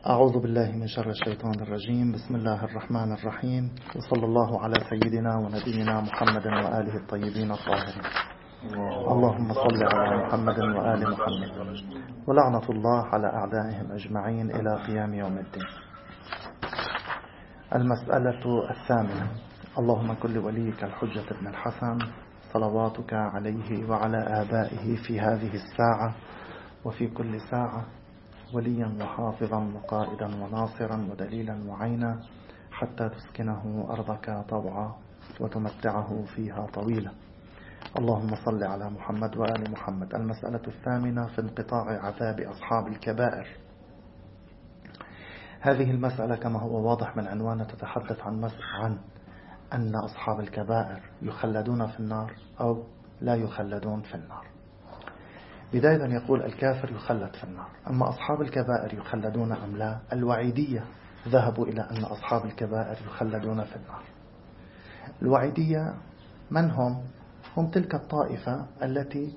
أعوذ بالله من شر الشيطان الرجيم. بسم الله الرحمن الرحيم، وصلى الله على سيدنا ونبينا محمد وآله الطيبين الطاهرين. اللهم صل على محمد وآل محمد، ولعنة الله على أعدائهم أجمعين إلى قيام يوم الدين. المسألة الثامنة: اللهم كل وليك الحجة بن الحسن صلواتك عليه وعلى آبائه في هذه الساعة وفي كل ساعة وليا وحافظا وقائدا وناصرا ودليلا وعينا، حتى تسكنه أرضك طوعا وتمتعه فيها طويلا. اللهم صل على محمد وآل محمد. المسألة الثامنة في انقطاع عذاب أصحاب الكبائر. هذه المسألة كما هو واضح من عنوانها تتحدث عن أن أصحاب الكبائر يخلدون في النار أو لا يخلدون في النار. بداية يقول الكافر يخلد في النار، أما أصحاب الكبائر يخلدون أم لا؟ الوعيدية ذهبوا إلى أن أصحاب الكبائر يخلدون في النار. الوعيدية من هم؟ هم تلك الطائفة التي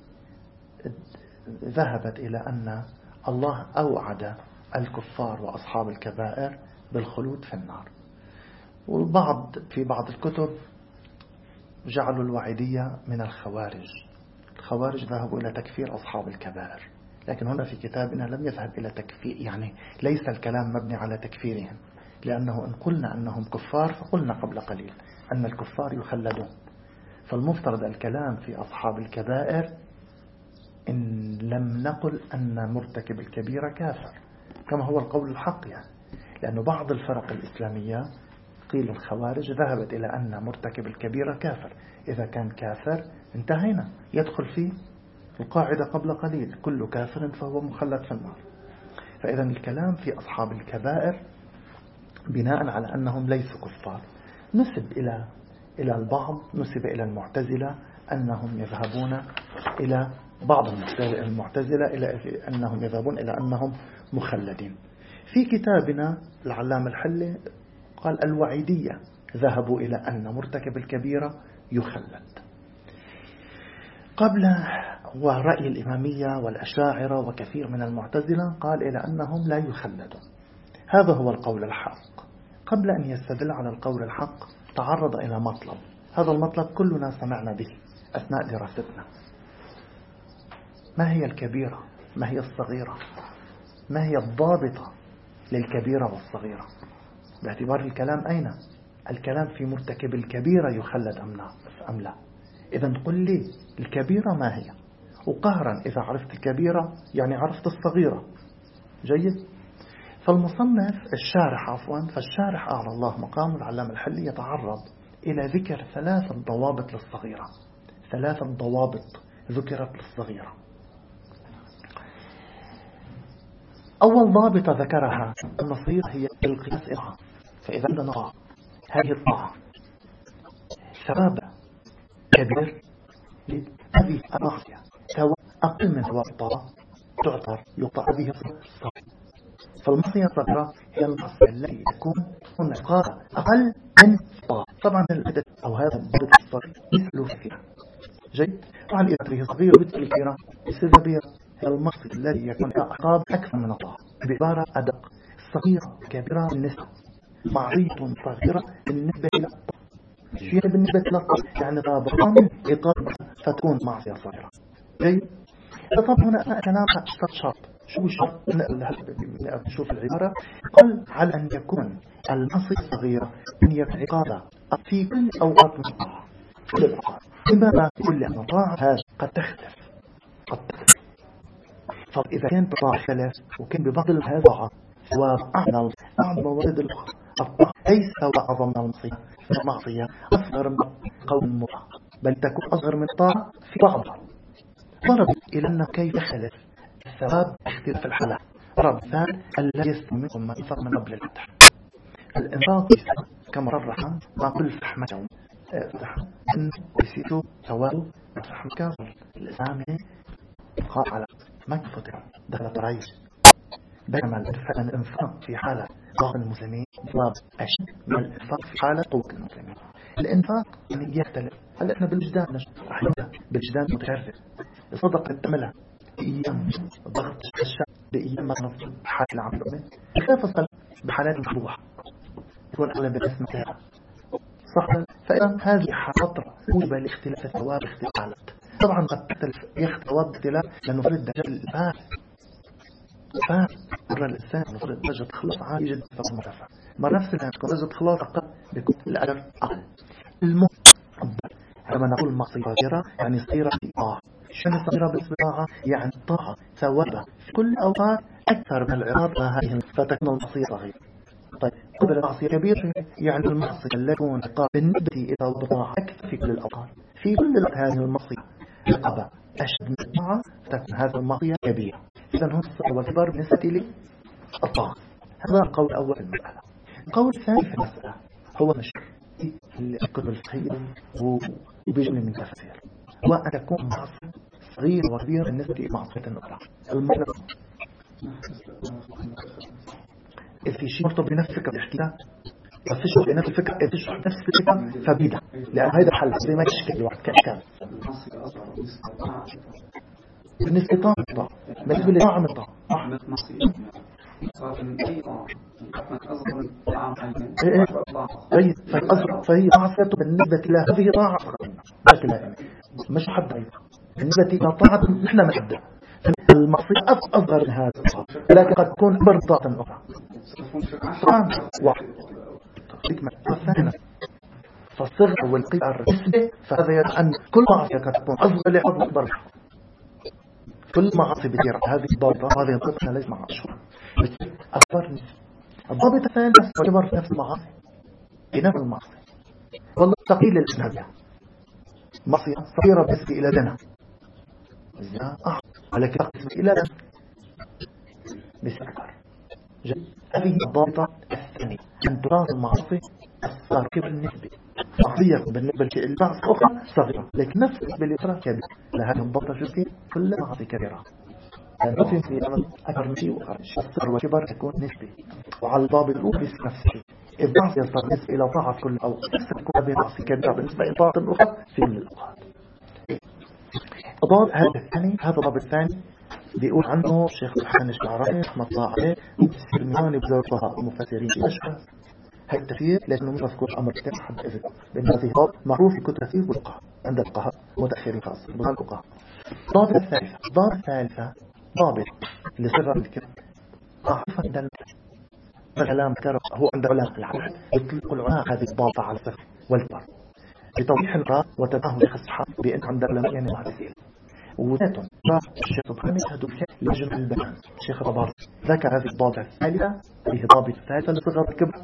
ذهبت إلى أن الله أوعد الكفار وأصحاب الكبائر بالخلود في النار. والبعض في بعض الكتب جعلوا الوعيدية من الخوارج. الخوارج ذهبوا إلى تكفير أصحاب الكبائر، لكن هنا في كتابنا لم يذهب إلى تكفير، يعني ليس الكلام مبني على تكفيرهم، لأنه إن قلنا أنهم كفار فقلنا قبل قليل أن الكفار يخلدون، فالمفترض الكلام في أصحاب الكبائر إن لم نقل أن مرتكب الكبيرة كافر كما هو القول الحق، يعني لأن بعض الفرق الإسلامية قيل الخوارج ذهبت إلى أن مرتكب الكبيرة كافر، إذا كان كافر انتهينا، يدخل في القاعدة قبل قليل كل كافر فهو مخلد في النار. فإذا الكلام في أصحاب الكبائر بناء على أنهم ليسوا كفار. نسب إلى البعض، نسب إلى المعتزلة أنهم يذهبون إلى بعض المعتزلة إلى أنهم يذهبون إلى أنهم مخلدين. في كتابنا العلامة الحلي قال الوعيدية ذهبوا إلى أن مرتكب الكبيرة يخلد. قبل ورأي الإمامية والأشاعرة وكثير من المعتزلة قال إلى أنهم لا يخلدون. هذا هو القول الحق. قبل أن يستدل على القول الحق تعرض إلى مطلب، هذا المطلب كلنا سمعنا به أثناء دراستنا. ما هي الكبيرة؟ ما هي الصغيرة؟ ما هي الضابطة للكبيرة والصغيرة؟ باعتبار الكلام أين؟ الكلام في مرتكب الكبيرة يخلد أم لا. إذن قل لي الكبيرة ما هي؟ وقهرا إذا عرفت الكبيرة يعني عرفت الصغيرة. جيد؟ فالمصنف فالشارح أعلى الله مقام العلامة الحلي يتعرض إلى ذكر 3 ضوابط للصغيرة. 3 ضوابط ذكرت للصغيرة. أول ضابطة ذكرها النصيحة هي القياس إلها. فإذا عندنا طاعة، هذه الطاعة ثواب كبير لهذه المعصية أقل من ثواب الطاعة يعطى هذه الصغيرة. فالمعصية الصغيرة هي المعصية التي تكون عقابها أقل من الطاعة. طبعا العدد أو هذا الضابط الصغير مثله فيها. جيد؟ طبعا إذا هي صغيرة مثل كبيرة يصير كبيرة. هي المعصية التي يكون عقاب أكثر من الطاعة. بعبارة أدق، صغيرة كبيرة بالنسبة، معصية صغيرة بالنسبة إلى شيء بالنسبة إلى الطاعة، يعني ضابطان عقاب فتكون معصية صغيرة. جيد؟ طبعا هنا كلام شرط. شو شرط؟ نشوف العبارة. قال على أن يكون المعصية الصغيرة أن يكون عقابها في كل أوقات من الطاعة. لماذا؟ كل أن الطاعة هذه قد تختلف. فإذا كانت الطاعة اختلف وكان ببعض الطاعة وأعلى بعض موارد الأخرى الطاعة ليس أعظم من المعصية، المعصية أصغر من قول المطاعة، بل تكون أصغر من الطاعة في بعضها. ضرب إلى أنه كيف يختلف الثواب اختلاف الحالات. ضرب ثاني الذي يستمر ما ينفق من قبل الفتح. الإنفاق كما ررح ما كل فحمة إن يسيتوا ثواب فحمك الإسلامي قال على مكفة دخل طريق. بينما الإنفاق في حالة ضعف المسلمين ضرب أشد من الإنفاق في حالة قوة المسلمين. الإنفاق يختلف. هل إحنا بالوجدان أحيانا بالوجدان متكرر الصدقة تعملها أيام ضغط الشعب بأيام ما نفضل بحالة العمل الأمين خلاف الصلاة بحالات مفتوحة يكون أغلب الناس مثلها صح. فإذا هذه فترة موجبة لاختلاف الثواب اختلاف الحالات. طبعا قد تختلف ثواب اختلاف لأنه في الدجال الفاس مرة الإنسان نفرض درجة خلاص عالية جدا فهو مرتفع مرة نفس الآن تكون درجة خلاص أقل بيكون الأجر أقل. لما نقول معصية صغيرة يعني صغيرة في طاعة. شنو صغيرة بالطاعة؟ يعني طاعة ثوابها في كل أوقات أكثر من العقاب هذه فتكون المعصية صغيرة. طيب قبل المعصية كبيرة يعني المعصية التي تكون عقاب بالنسبة إلى الطاعة أكثر في كل الأوقات. في كل هذه المعصية عقابة أشد من الطاعة فتكون هذه المعصية كبيرة. إذن هم الصغر والكبار بالنسبة للطاعة. هذا القول الأول في المسألة. القول الثاني في المسألة هو نشر الكتب الفقهية وبيجمل من تفسير وأن تكون معصية صغير وكبير بالنسبة لمعصية أخرى. المرة إذا في شيء مرتبط بنفس الفكرة بيحكيها بس تشرح بنفس الفكرة إذا تشرح نفس الفكرة فبيدع لأن هذا الحل زي ما تشكل الواحد كأشكال بالنسبة لطاعة بالنسبة لطاعة من طاعة فهي معصيته بالنسبة إلى هذه طاعة مش حد أيضا بالنسبة إلى طاعة نحن نحدد المعصية أصغر من هذا لكن قد تكون أكبر طاعة أخرى. فالصغر والقدر فهذا يعني أن كل معصية قد تكون أصغر لحظ أكبر كل معصية بتيرة هذه الضابطة هذه الضابطة ليس مع أشهر أكبر نسبة. الضابطة الثانية تكبر في نفس المعاصي بنفس المعاصي والله تقيل للإجنبية معصية صغيرة بالنسبة إلى دنا الزنا ولكن بالنسبة إلى دنا بسكر. هذه الضابطة الثانية أن تراث المعاصي الصغيرة كبر النسبة معصية بالنسبة للمعصية الأخرى صغيرة لكن نفس بالنسبة كبيرة لهذه الضابطة شو كل معاصي كبيرة يعني في أمل أكبر من شيء وأقل شيء الصغر والكبر يكون نسبي وعلى الضابط الأول نفس الشيء. إذا معصية صار نسبة إلى طاعة كل أو تكون هذه معصية كبيرة بالنسبة إلى طاعة أخرى في من الأوقات. الضابط هذا الضابط الثاني بيقول عنه الشيخ الحسن الشعراني رحمة الله عليه المياني بزور الفقهاء المفسرين أشهر هاي التفسير لأنه مذكور أمر كتير حد إذن بأن هذه ضابط معروف في كتب التفسير والفقهاء عند الفقهاء متأخرين خاصة بغير الفقهاء. الضابط الثالثة ضابط لصغر الكبر معروف عند الكلام ذكر هو عند علماء العلم يطلق العلماء هذه الضابطة على الصغر والكبر بتوضيح الراء وتباهل شيخ الصحاب بأن عند العلماء يعني محدثين وذاتهم الشيخ الطبراني يشهد لجنة البيان الشيخ الطبراني ذكر هذه الضابطة الثالثة هذه ضابطة الثالثة لصغر الكبر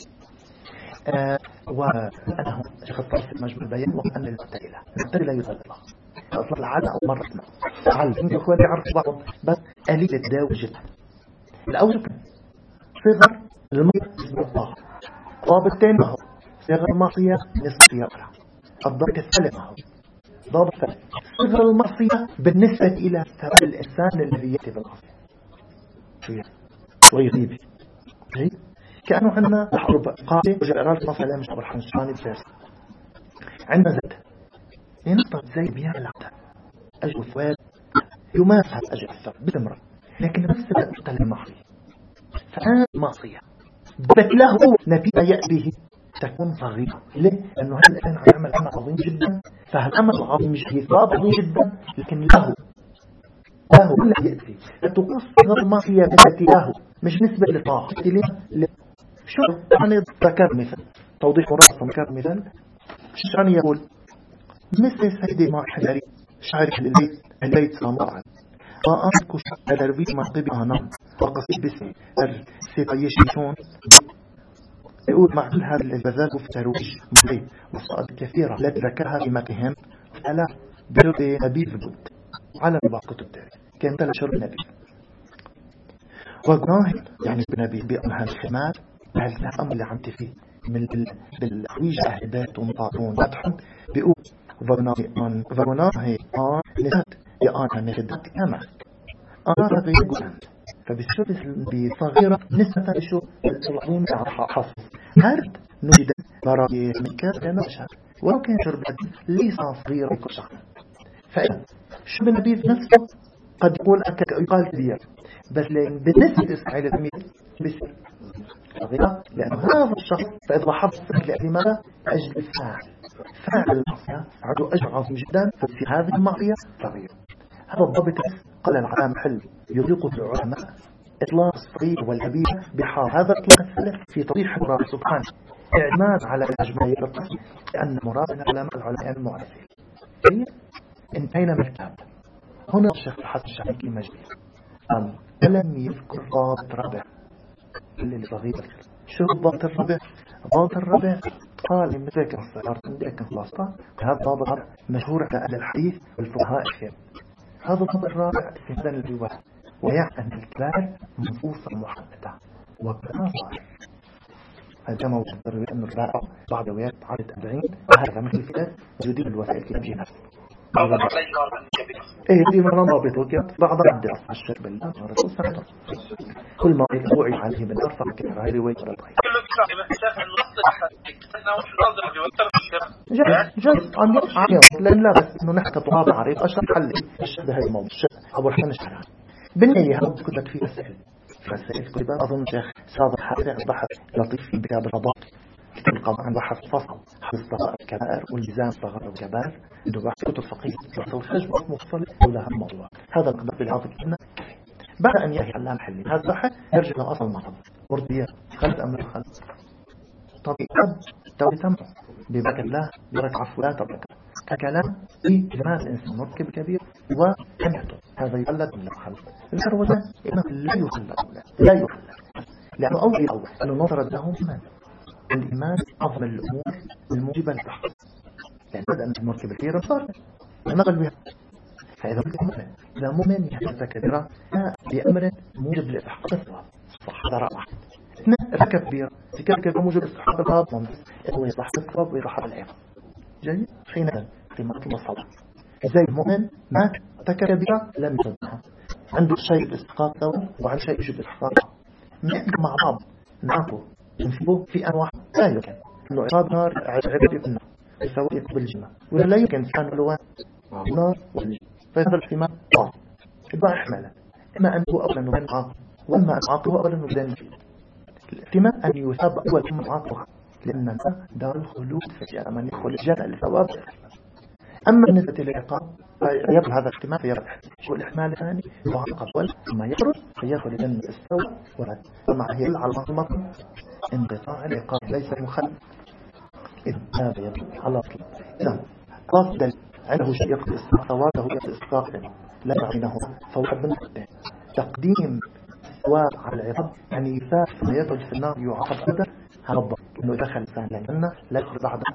وأنه شيخ الطبراني في مجموع البيان وأن المعتزلة يضل الله أصلا العادة أو مرة ما علم يكون يعرف بعضهم بس قليل الداوي جدا. الأول صغر المعصية بالطاعة ضابط تاني هو صغر المعصية نسبية أخرى. الضابط الثالث هو ضابط ثالث صغر المعصية بالنسبة إلى ثواب الإنسان الذي يأتي بالمعصية شوية غيبي كأنه عندنا حرب قاضي وجعلات مثلا مش عبر حنشاني بفارس عندنا زد ينطق زي بيعمل عبدا أجل الثواب يماثل أجل الثواب بتمرة لكن نفس الوقت يقتل المعصية فأنا معصية بت له نتيجة يأتيه تكون صغيرة ليه؟ لأنه هذا الإنسان عم يعمل عمل عظيم جدا فهالعمل العظيم مش ثواب عظيم جدا لكن له لا يأتي فتقول صغر المعصية بالتي له مش نسبة لطاعة شو يعني ذكر مثال توضيح مراسم ذكر مثال شو يعني يقول مثل سيدي مع حجري شعر البيت سامعا وأنكش الأربيت مع طبعها نام وقصيد باسم السيطيشيشون يقول مع كل هذا البذال وفتروش مضي وصائد كثيرة لا تذكرها في مكان فلا برد نبيذ بود على بعض كتب تاريخ كان تلاشر النبي وقناه يعني بنبي بأنها الخمات هل الأمر اللي عمت فيه من بالحويج أهدات ومطاعون فتحهم بيقول ظرنا هي نسات يا أنا نخدت كمك أنا رغي قلن فبالشبه بصغيرة نسبة لشو العظيم حصل هرد نجد براءي من كان نشر ولو كان شربت ليس صغيرة كشخ فإذا شو بالنبي نفسه قد يكون يقال كبير، بس بالنسبة لإسماعيل التلميذ بيصير صغيرة، لأن هذا الشخص فإذا لاحظت لماذا؟ أجل الفاعل، فاعل المعصية عنده أجر عظيم جدا، ففي هذه المعصية صغيرة. هذا الضابط قال العلامة محل يضيق العلماء إطلاق الصغير والكبير بحار. هذا الإطلاق الثالث في طريق الله سبحانه اعتماد على الأجمعية الطفل، لأن مراد العلماء المعرفين. انتهينا من الكتاب. هنا الشيخ الحسن الشعيكي مجلس قال ولم يذكر ضابط رابع للصغير. شو الضابط الرابع؟ الضابط الرابع قال إن ذاك الصغير عندك خلاصة، هذا ضابط مشهور على أهل الحديث والفقهاء الكثير. هذا الضابط الرابع في هذا الرواية، ويعني أن الكبار نصوصا محددة وكما صار. هذا موجود الرواية أن الرواية بعض روايات عدد 40 وهذا مثل الكتاب وجديد الوسائل كتابينها. دي مرة ضابط وكيف بعض عدد أصل الشرب بالله الرسول صلى الله عليه وسلم كل ما يقوعي عليه من أرفع كثير هاي رواية الطيب جد عميق لأن لا بس إنه نحكي طبعا عريض أشرح حل الشبه هاي الموضوع أبو الحسن الشرعي بالنهاية هذا كتب فيه رسائل كتبان أظن شيخ صادق حاسع بحث لطيف في كتاب الفضاء كتاب القضاء عن بحث فصل حفظ الكبائر واللزام صغار الكبائر عنده بحث كتب فقيه بحث الخشب مفصل حول الموضوع. هذا القدر بالعاطف لنا بعد أن يأتي علام حلي هذا البحث يرجع لأصل المطلب وردية خلف أمر الخلف طبيعة توي تمر ببركة الله بركة عفوات بركة ككلام في جمال الإنسان مركب كبير وكميته هذا يخلد من الخلف الكروزة إنه لا يخلد لأنه أول أنه نظرت لهم من الإيمان أفضل الأمور الموجبة للتحقيق يعني بدأ من المركب الكبيرة صار نقل بها. فإذا مؤمن يحدث كبيرة بأمر موجب للتحقيق الصواب صح هذا رائع. ركب كبيرة في كبيرة موجب للتحقيق الصواب هو يصح الصواب ويرحب العيب جيد حينئذ في مطلب الصلاة زي المؤمن ما ارتكب كبيرة لم يصدها عنده شيء باستحقاق ثواب وعن شيء يجب الاحقاق مع بعض نعطوا ننسبه في أنواع لا يمكن أنه عقاب نار عبادة في النار يساوي بالجنة ولا لا يمكن كان الوان نار والجنة فهذا الاحتمال يبقى احمالا إما أنه أولا نبين عاطه وإما أن عاطه أولا نبين فيه. الاحتمال أن يثاب أول من عاطها لأن دار الخلود فجاء من يدخل الجنة لثواب. أما بالنسبة للعقاب فيبقى هذا الاحتمال فيرد والاحتمال الثاني يعاقب ثم يخرج فيدخل الجنة السوء ورد ومع هي على المطلب انقطاع العقاب ليس مخالف إذ هذا يدل على أصل نعم قصد عنده شيء يقضي ثوابه يقضي استحقاق لا بينهما فواحد من الاثنين تقديم ثواب على العقاب يعني يثاب ثم يدخل في النار يعاقب هذا هذا إنه دخل الإنسان للجنة لا يخرج بعده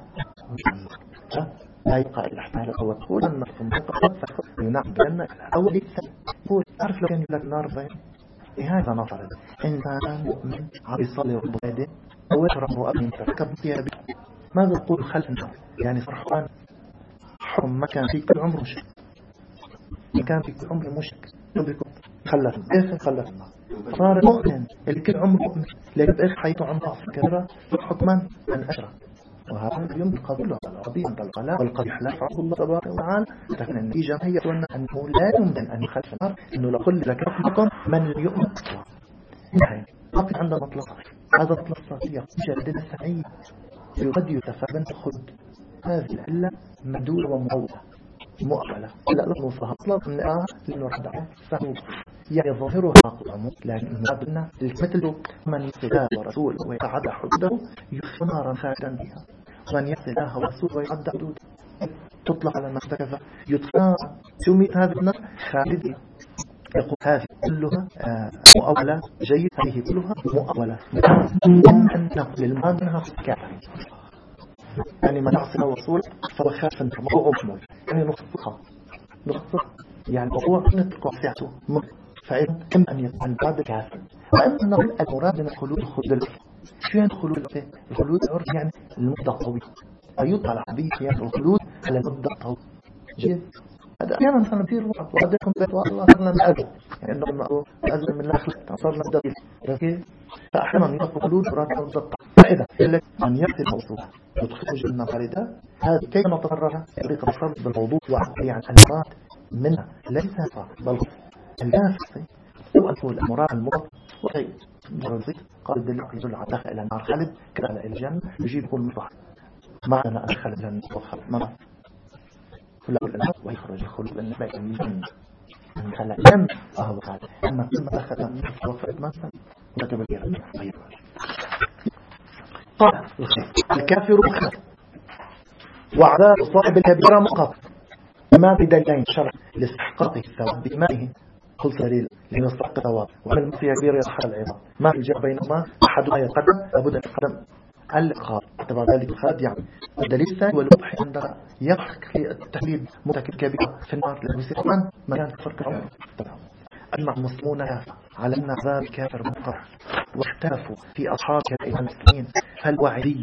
لا يبقى الاحتمال الأول يقول أن المنطقة ينعم بأن أول يقول أعرف لو كان يقول لك نار بين هذا نظر إنسان مؤمن عم يصلي ربه أو يشرب رؤى تركب فيها ماذا يقول خلف النار يعني فرحان حرم مكان في كل عمره مشك مكان في كل عمره مشك يبقى خلف النار صار مؤمن اللي كل عمره مؤمن لكن إيش حيث عمره كبيرة حكما أن أشرك وهذا ينطق كله العربي عند القلاء والقد يحلف عبد الله تبارك وتعالى لكن النتيجة هي أنه لا يمكن أن يخلف النار إنه لقل لكم من يؤمن نحن لكن عندنا مطلق هذا مطلق صحيح جدا سعيد قد يتفابن خد هذه العلة مدولة ومعوضة مؤقلة لا نصها مطلق من آه لنردع فهو يعني ظاهرها عمود لكن المعادلنا مثل من يصل ورسول ويتعدى حدوده يخفى نارا خالدا بها ومن يصل الله ورسول ويتعدى حدوده تطلق على المقصد كذا يطلق سميت هذه النار خالدة يقول هذه كلها مؤولة جيد هذه كلها مؤولة أن نقل المال منها كافر يعني من يعصي ورسول فهو خاف من موضوع محمول يعني نخصها يعني موضوع نتركه سيعته فإن أن يكون بعد كافر وأما المراد من الخلود خلود شو يعني خلود الخلود يعني المدة الطويلة أيطلع به يعني الخلود على المدة الطويلة جيد هذا أحيانا مثلا كثير وقت وعدكم بيت والله صرنا من أجل يعني أنه أجل من الأخلاق صرنا الدليل لكن فأحيانا يطلق خلود وراتب مدة فإذا من يأتي الموصول يدخل جنة خالدة هذا كيف نتفرغ طريقة الصرف بالموضوع وعقلي عن المراد منها ليس بل الكافر هو أنه المراد المطلق وشيء مرزق قال الدليل يدل على دخل إلى النار خالد كذا إلى الجنة يجيب كل مصلحة ما أنا أدخل الجنة وخلد ما كل الأنهار ويخرج الخلود بالنسبة إلى الجنة من خلال الجنة فهو خالد أما كل ما دخل النار وفرد مثلا وكتب الجنة غير قال الكافر خالد وعذاب صاحب الكبيرة مقاط ما بدلين شرع لاستحقاقه الثواب بإيمانه خلص دليل لأنه يستحق الثواب وعمل المصير كبير يصحى العظام ما في جاء بينهما أحدها يقدم لابد أن يقدم الإقرار اعتبر ذلك الخالد يعني الدليل الثاني والوضح عندما يضحك في التحديد مرتكب كبيرة في النار لأنه يصير عن مكان كفر كرام أجمع المسلمون على أن عذاب الكافر مقر واختلفوا في أصحاب كبيرة المسلمين فالوعدية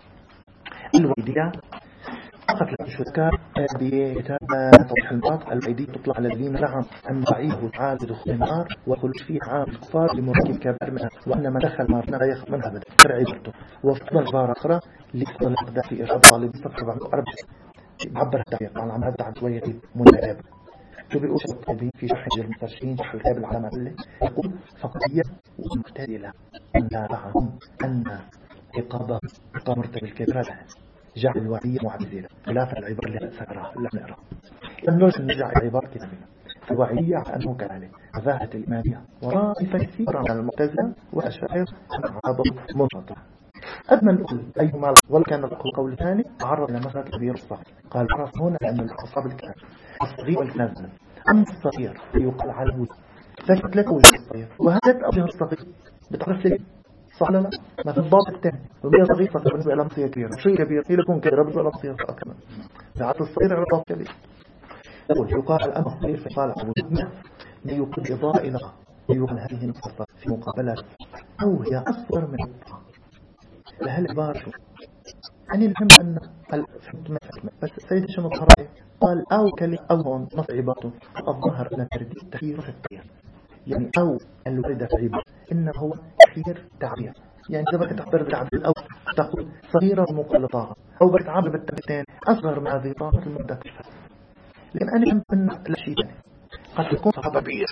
فقط الشركاء بكتاب توضيح المراد الوعيدية تطلع على الذين نعم أن وعيه تعالى بدخول النار وخلود فيه عام الكفار لمركب كبير منها وأن من دخل النار لا يخرج منها أبدا عبرته وفضل عبارة أخرى لفضل الأقداء في إرشاد طالب صفحة 404 عبر التعبير عن عمل عن شوية منتهب تبقى أشهر الطالبين في شرح المسترشدين شرح الكتاب العلامة اللي يقول فقضية مختلفة أن لا تعلم أن عقاب مرتب الكبيرة جعل الوعية معتزلة خلاف العبارة اللي سأراها لا نقرأ لم نرجع العبارة كتابية الوعية على أنه كذلك ذاهت الإيمانية ورائفة كثيرا من المعتزلة وأشاعر عبر منطقة أدنى نقول أيهما ولا كان القول الثاني تعرض إلى مسألة كبير الصغير قال عرف هنا أن الأصحاب الكلام الصغير والكنازل أما الصغير يقال على الوجه فكت لك وجه الصغير وهذا أبيه الصغير بتعرف ليه صح لا ما في الضابط الثاني وهي صغيرة بالنسبة إلى مصير كبيرة شيء كبير هي لكون كبيرة بالنسبة إلى مصير كمان ساعات الصغير على ضابط كبير يقال الأمر الصغير في قال أبو جهنة ليقل إضاء إلى يقال هذه النقطة في مقابلة أو هي أصغر من الطاعة لهل عبارة يعني الهم أن بس سيد شنو الظهر قال أو كلمة أو هون نص عبارته الظهر أن ترديد تخير في التغيير يعني أو الوردة في عبارة إنما هو تخير تعبير يعني إذا بدك تعبر بالعبد الأول تقول صغيرة مقلطة أو بدك تعبر بالتمثيل أصغر من هذه طاقة المدة لأن أنا هم أن لا شيء قد يكون صغير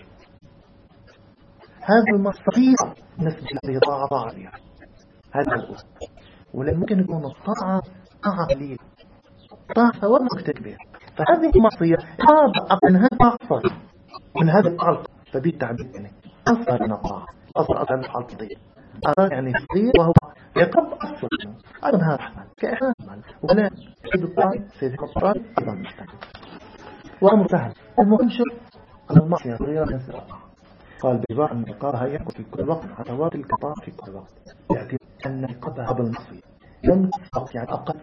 هذا المصغير نسبة لهذه طاعة هذا الأول ولأن ممكن يكون الطاعة قليل طاعة ثواب كبير فهذه المعصية من هذا أقصر من هذا الطاعة فبالتعبير يعني أصغر من الطاعة أصغر من الطاعة الضيق يعني صغير وهو يقرب أصغر أيضا هذا رحمن كإحمال ولا سيد الطاعة سيد الطاعة أيضا مستقل وأمر سهل المهم شو المعصية صغيرة من سرعة قال بجبار أن العقابها يكون في كل وقت عدوات القطاع في كل وقت يعني أن العقابها قبل المصير ينقص يعني أقل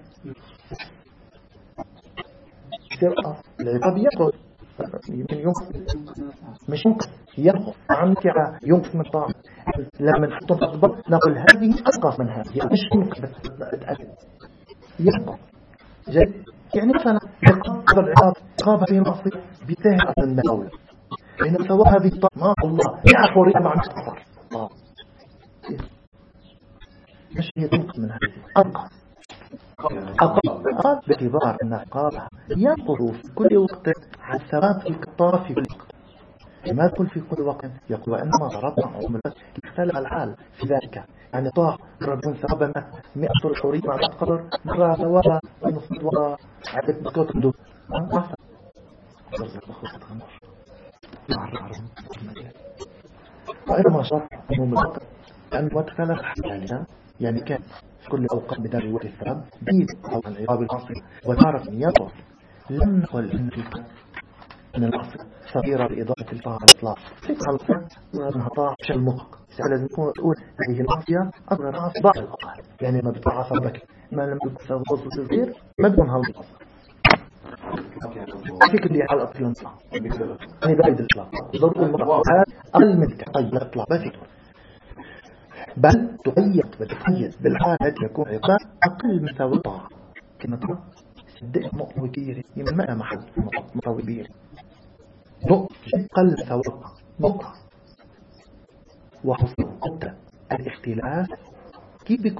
سرعة العقاب ينقص يمكن ينقص مش ينقص ينقص عنك ينقص من طعم لما نحطهم في الضبط نقول هذه أنقص من هذه مش ينقص بس ينقص جيد يعني مثلا يقابل العقاب عقاب في المصير بتهرب من الأولى لأن سواء هذه الطاقة ما الله يعرف وريد مع مستقر مش هي تنقص من هذه أنقص أقل باعتبار أن عقابها ينقض في كل وقت عن ثبات القطار في كل وقت لما تقول في كل وقت يقول وإنما ضربنا عمر يختلف الحال في ذلك يعني طاق ربون ثوابا 100 حوري مع قدر مرة ثوابا ونصد وراء عدد بكوت مدود ما وإذا ما شرط أنه مدقق لأنه ما تخلق يعني كان في كل أوقات بدار وقت الثرب بيد أو العقاب العصر وتعرف من يطور لم نقل إن من العصر صغيرة بإضافة الطاعة على الإطلاق فكرة الطاعة وأنها طاعة بشكل مطلق لازم تقول هذه المعصية أصغر عصر بعض الأوقات يعني ما بتطاعة صبك ما لم تكن غصة صغير ما دون هذا الأصل فكر لي على الأطفال الإطلاق هذا بعيد الإطلاق ضرب المرأة أقل من طيب الإطلاق ما فكرة بل تقيد بالحال التي يكون عقاب أقل من ثواب الطاعة كما ترى صدق نقطة كبيرة يمكن ما محل نقطة كبيرة نقطة أقل ثواب نقطة وحصل قدر الاختلاف كيف بيكون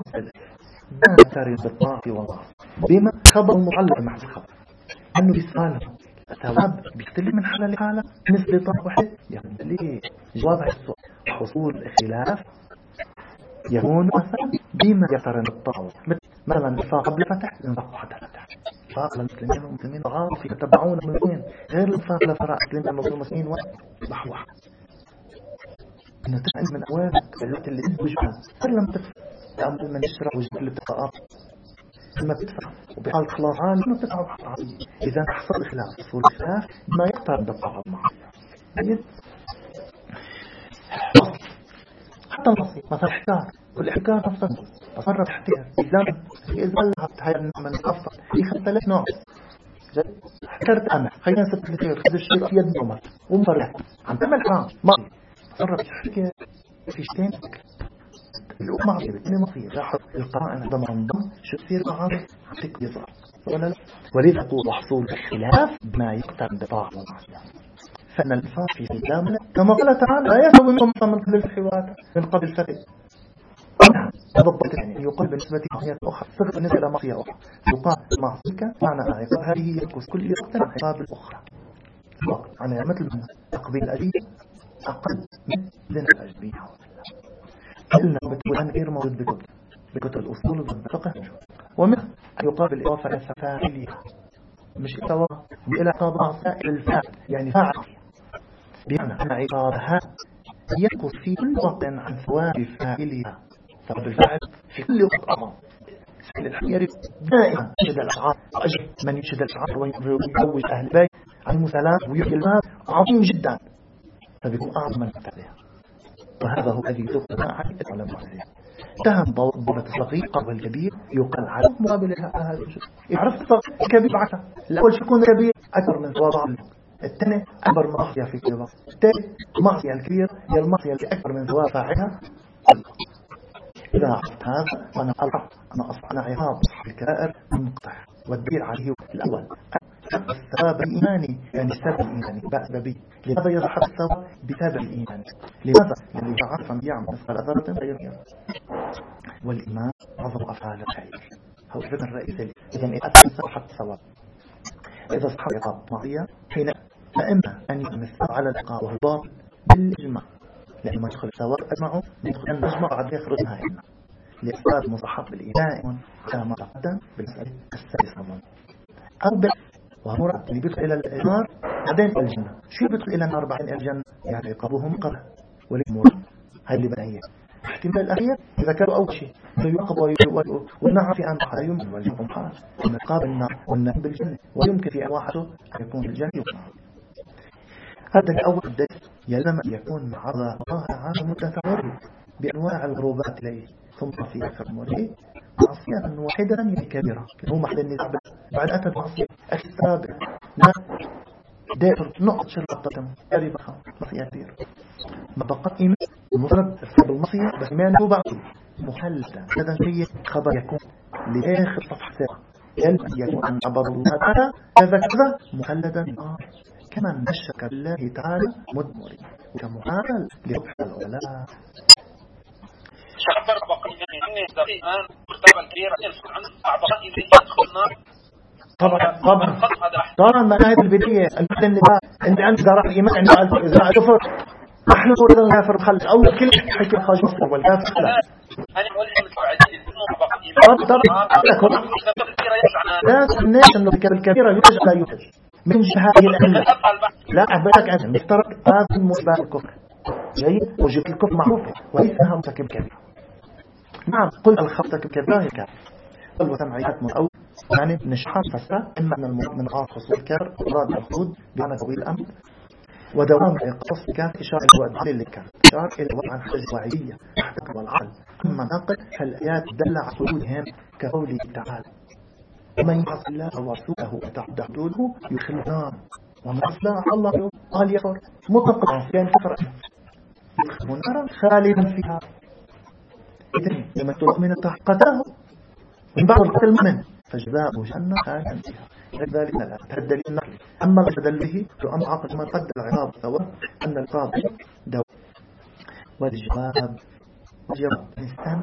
ما تاريخ بالطاعة والله بما خبر معلق مع الخبر أنه بيسأله الثواب بيختلف من حالة لحالة مثل طرح واحد يعني ليه جواب السؤال حصول الخلاف يكون مثلا بما يقترن الطاعة مثلا الإنفاق قبل فتح الإنفاق حتى فتح إنفاق للمسلمين والمسلمين غافي يتبعون المسلمين غير الإنفاق لفراء المسلمين واحد واحد إنه تعني من أوان الوقت اللي وجهها غير لما تدفع تأمل من يشرع وجهك اللي بتدفع لما تدفع وبحال خلاص عالي لما تدفع بحال عالي إذا حصل خلاف حصول خلاف ما يقترن بالطاعة معه حتى النصي مثلا احكار والإحكار نفسه تصرف احتيار إذا لهبت هاي النعمة الأفضل يخلط لك نوع حكرت أمع خلينا نسبت لتير خذ الشيء في يد نومك ومفرح عم تعمل حرام ما تصرف احتيار في شتين الأمة بتني مصير لاحظ القرآن عندما انضم شو تصير معاذ عطيك يظهر ولا لا ولذا تقول حصول الخلاف ما يقترن بطاعة ومعصية فإن الإنفاق في سلامنا كما قال تعالى لا يسوي منكم من قبل الحوات من قبل فرق هذا الضبط يعني يقال بالنسبة لمعصية أخرى صغر بالنسبة لمعصية أخرى يقال معصيك معنى عقاب هذه يكوس كل وقت عقاب الأخرى أنا مثل من تقبيل الأجيب أقل من الأجبية إلنا بتقول أن غير موجود بكتب الأصول والفقه ومن يقابل الإضافة للفاعلية مش سواء إلى قضاء سائل الفاعل يعني فاعل بمعنى أن عقابها ينقص في كل وقت عن ثواب فاعلها ثواب الفاعل في كل وقت أعظم سائل الحق يريد دائما يشهد الأشعار وأجل من يشهد الأشعار ويزوج أهل البيت عن المسالات ويحيي المال عظيم جدا فبيكون أعظم من فتالها وهذا هو الذي يذكر على المعصية تهم ضربة الصغير قبل الكبير يقال على مقابل هذا الشيء يعرف الكبير بعثة الأول يكون كبير أكبر من ثواب الثاني أكبر معصية في كل وقت الثالث معصية الكبير هي المعصية التي أكبر من ثواب فاعلها إذا عرفت هذا فأنا ألحق أنا عقاب أصحاب الكبائر منقطع والدليل عليه الأول الثواب الإيماني يعني السبب الإيماني بأسبابي لماذا يظهر الثواب بسبب الإيمان لماذا؟ لأنه يعرف أن يعمل مثقال ذرة غير والإيمان عظم أفعال الخير هو الفكرة الرئيسية إذن أثبت صحة الثواب إذا صح عقاب معصية حين فإما أن يمثل على العقاب وهو باطل بالإجماع لأن ما يدخل الثواب أجمعه يدخل أن نجمع بعد يخرج منها إجماع لإثبات مصحف بالإيمان كما تقدم بالمسألة السادسة أو وهو اللي بيدخل إلى النار بعدين إلى الجنة شو بيدخل إلى النار بعدين إلى الجنة يعني عقابهم قبل والأمور هاي اللي بنية احتمال الأخير إذا كانوا أول شيء فيعقب والنار في أنواع لا يمكن والجنة حال أن عقاب النار والنار بالجنة ويمكن في أنواعه أن يكون بالجنة هذا الأول الدليل يلزم أن يكون مع الله تعالى متفرد بأنواع الغروبات إليه ثم في آخر أمره معصية واحدة هي كبيرة هو محل النسبة بعد أتى معصية السابق دائر نقطة شرطة قريبة معصية كبيرة ما بقى إيمان مفرد السبب المعصية بس إيمانه بعض محلة هذا شيء خبر يكون لآخر صفحة سابقة يلزم يكون أن عبد الله تعالى كذا كذا محلدا كما نشك بالله تعالى مدمري كمحال لربح العلاء شعبر بقي يعني الإيمان مرتبة كبيرة ينصر عنه أعضاء إليه يدخل النار طبعا مناهج البدية المثل النساء اللي عنده قرار الإيمان عنده إذا كفر نحن نقول إذا الكافر خلص أول كل حكي خارج مصر والكافر خلص أنا أقول لهم الفعادين طبعا لا تناش أنه الكبيرة يوجد لا يوجد من هذه الأدلة لا أعبرك عنه مفترض هذا المشبه الكفر جيد وجد الكفر معروفة وليس لها مرتكب كبير نعم قل الخطك كبيرة هي كافر قل وتمعيات مرأو يعني نشحان فسرة إما أن المؤمن غاف حصول كار أراد الخلود بمعنى طويل الأمر ودوام القصد كان إشارة الوعد على اللي كان إشارة إلى الوعد عن حاجة واعية تحتك والعقل أما ناقل فالآيات دل على حدودهم كقوله تعالى ومن يعص الله ورسوله وتعدى حدوده يدخل نار ومن أصلح الله قال يكفر مطلقا يعني كفر يدخل نارا خالدا فيها إذن لما تؤمن تحقته من بعض القتل المؤمن فجزاؤه جهنم خالدا فيها لذلك لا تهدل النقل أما الجدل به فأما عقد ما قدر العقاب سواء أن القاضي دو والجواب الإنسان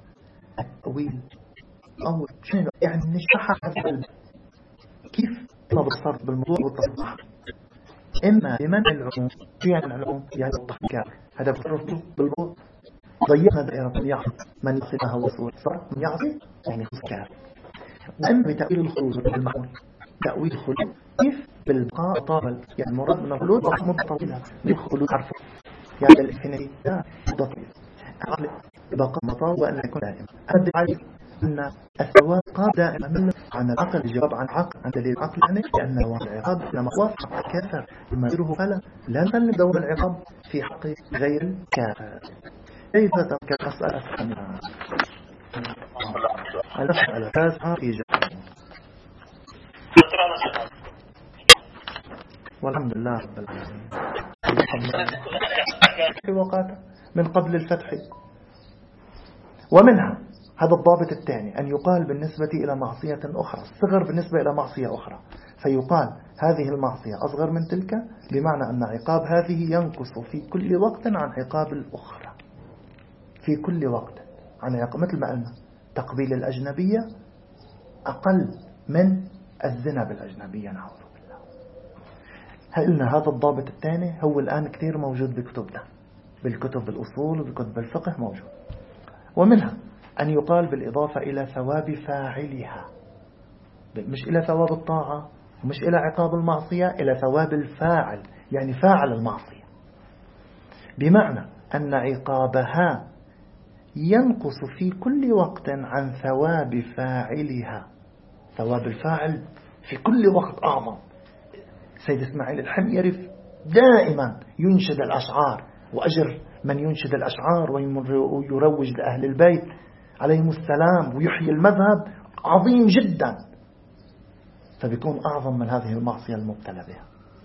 الطويل أول شنو يعني نشرح هذا كيف ما بالصرف بالموضوع والتصرف، إما بمنع العموم. شو يعني العموم؟ يعني التفكير، هذا بتصرفه بالموضوع. ضيقنا دائرة من يعصي من يصلها وصول صار من يعصي يعني خسكار. وإما بتأويل الخلود بالمحمول، تأويل الخلود كيف بالبقاء طابل، يعني المراد من الخلود مدة طويلة، الخلود عرفه يعني الانفينيتي لا مدة طويلة، بقاء مطال وأن يكون دائما. أبدأ عليه أن الثواب قام دائما من عن العقل، الجواب عن عقل عن دليل العقل، يعني لأن العقاب لما وافق الكافر بما يره فلا لا نسلم دوام العقاب في حق غير الكافر. كيف ترك المسألة الثانية؟ المسألة التاسعة في جهة. والحمد لله رب العالمين في وقاته من قبل الفتح. ومنها هذا الضابط الثاني أن يقال بالنسبة إلى معصية أخرى الصغر بالنسبة إلى معصية أخرى، فيقال هذه المعصية أصغر من تلك، بمعنى أن عقاب هذه ينقص في كل وقت عن عقاب الأخرى، في كل وقت عن عقاب. مثل ما قلنا تقبيل الأجنبية أقل من الزنا بالأجنبية، نعوذ بالله. قلنا هذا الضابط الثاني هو الآن كثير موجود بكتبنا، بالكتب الأصول وبكتب الفقه موجود. ومنها أن يقال بالإضافة إلى ثواب فاعلها، مش إلى ثواب الطاعة ومش إلى عقاب المعصية، إلى ثواب الفاعل، يعني فاعل المعصية، بمعنى أن عقابها ينقص في كل وقت عن ثواب فاعلها. ثواب الفاعل في كل وقت أعظم. سيد إسماعيل الحميري دائما ينشد الأشعار، وأجر من ينشد الأشعار ويروج لأهل البيت عليهم السلام ويحيي المذهب عظيم جدا، فبيكون أعظم من هذه المعصية المبتلى بها.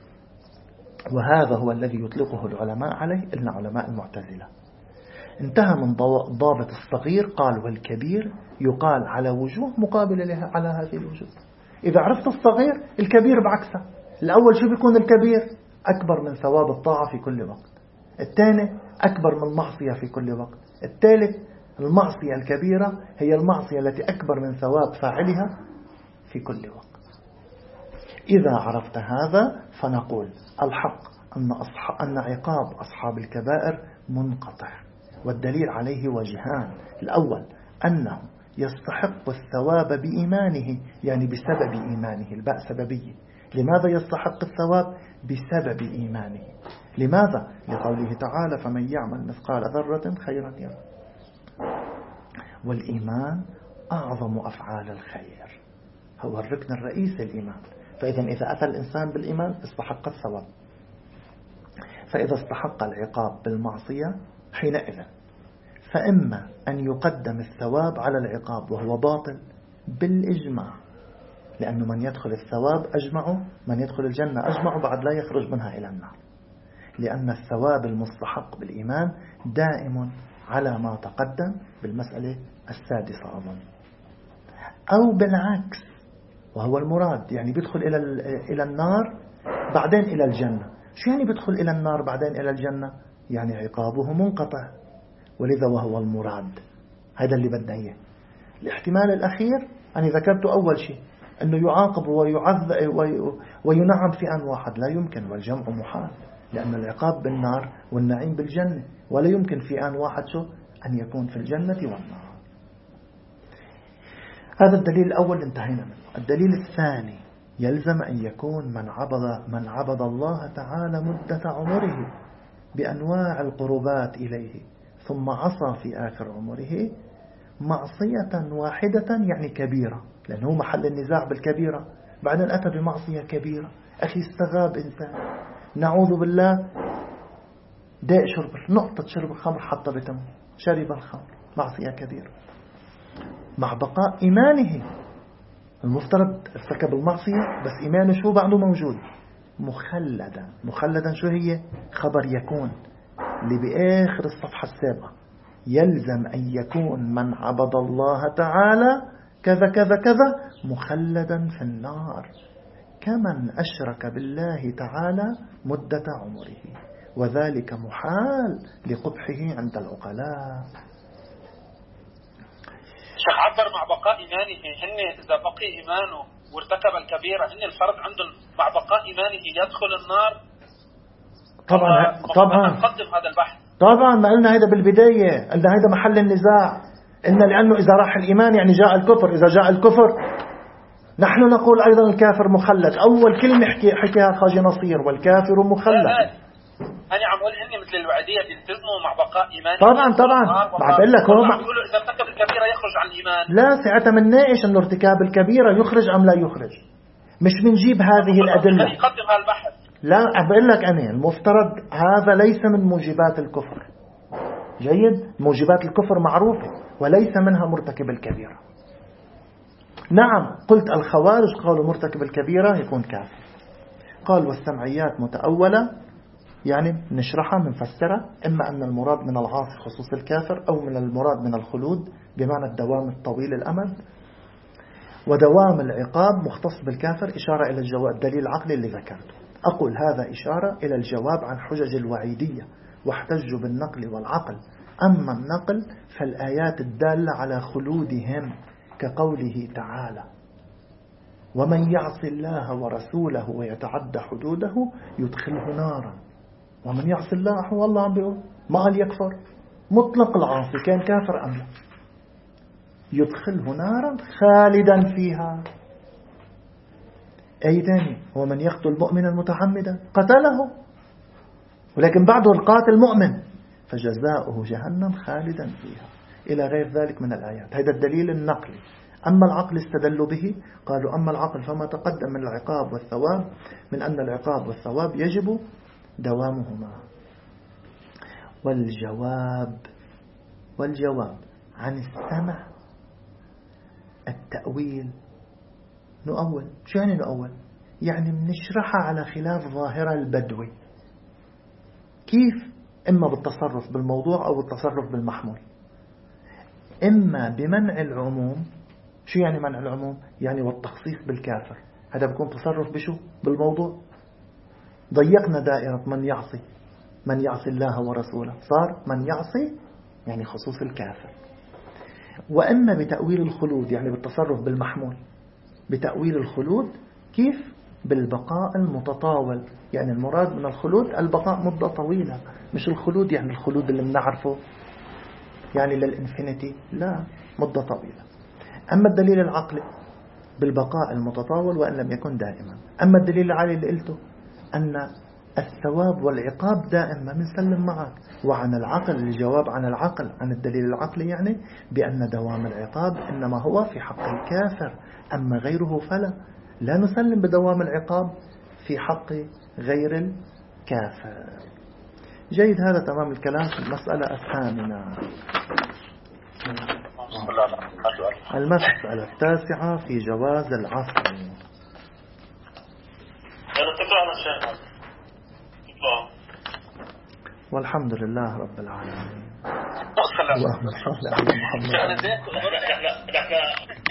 وهذا هو الذي يطلقه العلماء عليه، إلنا علماء المعتزلة. انتهى من ضابط الصغير، قال والكبير يقال على وجوه مقابلة لها على هذه الوجوه. إذا عرفت الصغير الكبير بعكسه. الأول شو بيكون الكبير؟ أكبر من ثواب الطاعة في كل وقت. الثاني أكبر من المعصية في كل وقت. الثالث المعصية الكبيرة هي المعصية التي أكبر من ثواب فاعلها في كل وقت. إذا عرفت هذا فنقول الحق أن عقاب أصحاب الكبائر منقطع، والدليل عليه وجهان. الأول أنه يستحق الثواب بإيمانه، يعني بسبب إيمانه، الباء سببية. لماذا يستحق الثواب؟ بسبب إيمانه. لماذا؟ لقوله تعالى فمن يعمل مثقال ذرة خيرا يره. والإيمان أعظم أفعال الخير، هو الركن الرئيسي الإيمان. إذا أتى الإنسان بالإيمان استحق الثواب. فإذا استحق العقاب بالمعصية حينئذ فإما أن يقدم الثواب على العقاب، وهو باطل بالإجماع، لأنه من يدخل الثواب أجمعوا، من يدخل الجنة أجمعوا بعد لا يخرج منها إلى النار، لأن الثواب المستحق بالإيمان دائم على ما تقدم بالمسألة السادسة أظن. أو بالعكس وهو المراد، يعني بيدخل إلى النار بعدين إلى الجنة. شو يعني بيدخل إلى النار بعدين إلى الجنة؟ يعني عقابه منقطع، ولذا وهو المراد. هذا اللي بدنا إياه. الاحتمال الأخير أنا ذكرت أول شيء أنه يعاقب ويعذب وينعم في آن واحد، لا يمكن، والجمع محال، لأن العقاب بالنار والنعيم بالجنة، ولا يمكن في آن واحد شو أن يكون في الجنة والنار. هذا الدليل الأول انتهينا منه. الدليل الثاني يلزم أن يكون من عبد الله تعالى مدة عمره بأنواع القربات إليه، ثم عصى في آخر عمره معصية واحدة يعني كبيرة، لأنه محل النزاع بالكبيرة، بعدين أتى بمعصية كبيرة. أخي استغاب إنسان نعوذ بالله داء شرب نقطة شرب الخمر حتى بتم شرب الخمر، معصية كبيرة، مع بقاء إيمانه. المفترض ارتكب المعصية بس إيمانه شو بعده موجود، مخلدا شو هي؟ خبر يكون اللي بآخر الصفحة السابقة. يلزم أن يكون من عبد الله تعالى كذا كذا كذا مخلدا في النار، كمن أشرك بالله تعالى مدة عمره، وذلك محال لقبحه عند العقلاء. شيخ عبر مع بقاء إيمانه، هن إذا بقي إيمانه وارتكب الكبيرة إن الفرد عنده مع بقاء إيمانه يدخل النار؟ طبعا نقدم هذا البحث. طبعا ما قلنا هذا بالبداية، قلنا هذا محل النزاع، إن لأنه إذا راح الإيمان يعني جاء الكفر. إذا جاء الكفر نحن نقول أيضا الكافر مخلد. أول كلمة حكيها خاجي نصير، والكافر مخلد. أنا عم أقول إني مثل الوعدية بيلتزموا مع بقاء إيمان. طبعا بعد أقول لك هو بيقولوا إذا ارتكب الكبيرة يخرج عن الإيمان. لا، ساعتها منناقش إنه ارتكاب الكبيرة يخرج أم لا يخرج، مش بنجيب هذه الأدلة. يقدم هالبحث. لا، بقول لك أنا المفترض هذا ليس من موجبات الكفر. جيد، موجبات الكفر معروفة وليس منها مرتكب الكبيرة. نعم، قلت الخوارج قالوا مرتكب الكبيرة يكون كافر. قال والسمعيات متأولة، يعني نشرحها نفسرها، إما أن المراد من العاصي خصوص الكافر، أو من المراد من الخلود بمعنى الدوام الطويل الأمد، ودوام العقاب مختص بالكافر، إشارة إلى الدليل العقلي اللي ذكرته. أقول هذا إشارة إلى الجواب عن حجج الوعيدية، واحتجوا بالنقل والعقل. أما النقل فالآيات الدالة على خلودهم كقوله تعالى ومن يعص الله ورسوله ويتعدى حدوده يدخله نارا. ومن يعص الله، هو الله عم بيقول، ما قال يكفر، مطلق العاصي كان كافر أم لا، يدخله نارا خالدا فيها. أي ثاني، ومن يقتل مؤمنا متعمدا قتله، ولكن بعده القاتل مؤمن فجزاؤه جهنم خالدا فيها، إلى غير ذلك من الآيات. هذا الدليل النقلي. أما العقل استدلوا به، قالوا أما العقل فما تقدم من العقاب والثواب، من أن العقاب والثواب يجب دوامهما. والجواب عن السمع التأويل نؤول. شو يعني نؤول؟ يعني بنشرحها على خلاف ظاهرة البدوي. كيف؟ إما بالتصرف بالموضوع أو بالتصرف بالمحمول. إما بمنع العموم. شو يعني منع العموم؟ يعني والتخصيص بالكافر. هذا بيكون تصرف بشو؟ بالموضوع. ضيقنا دائرة من يعصي الله ورسوله، صار من يعصي يعني خصوص الكافر. وإما بتأويل الخلود، يعني بالتصرف بالمحمول. بتأويل الخلود كيف؟ بالبقاء المتطاول، يعني المراد من الخلود البقاء مدة طويلة، مش الخلود يعني الخلود اللي بنعرفه يعني للإنفينيتي، لا، مدة طويلة. أما الدليل العقلي بالبقاء المتطاول وإن لم يكن دائما. أما الدليل العقلي اللي قلته أن الثواب والعقاب دائما بنسلم معك. وعن العقل الجواب عن العقل، عن الدليل العقلي يعني بأن دوام العقاب إنما هو في حق الكافر، أما غيره فلا، لا نسلم بدوام العقاب في حق غير الكافر. جيد، هذا تمام الكلام في المسألة الثامنة. المسألة التاسعة في جواز العصر. والحمد لله رب العالمين. اللهم صل على محمد.